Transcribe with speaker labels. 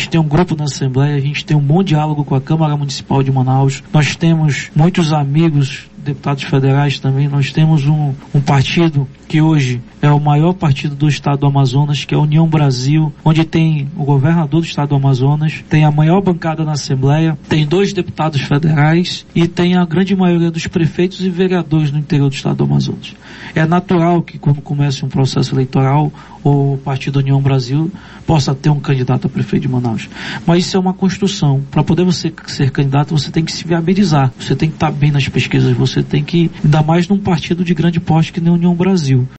Speaker 1: gente tem um grupo na Assembleia, a gente tem um bom diálogo com a Câmara Municipal de Manaus, nós temos muitos amigos, deputados federais também, nós temos um partido que hoje é o maior partido do estado do Amazonas, que é a União Brasil, onde tem o governador do estado do Amazonas, tem a maior bancada na Assembleia, tem 2 deputados federais e tem a grande maioria dos prefeitos e vereadores no interior do estado do Amazonas. É natural que quando comece um processo eleitoral, o partido União Brasil possa ter um candidato a prefeito de Manaus. Mas isso é uma construção. Para poder você ser candidato, você tem que se viabilizar, você tem que estar bem nas pesquisas, você tem que, ainda mais num partido de grande porte que nem a União Brasil.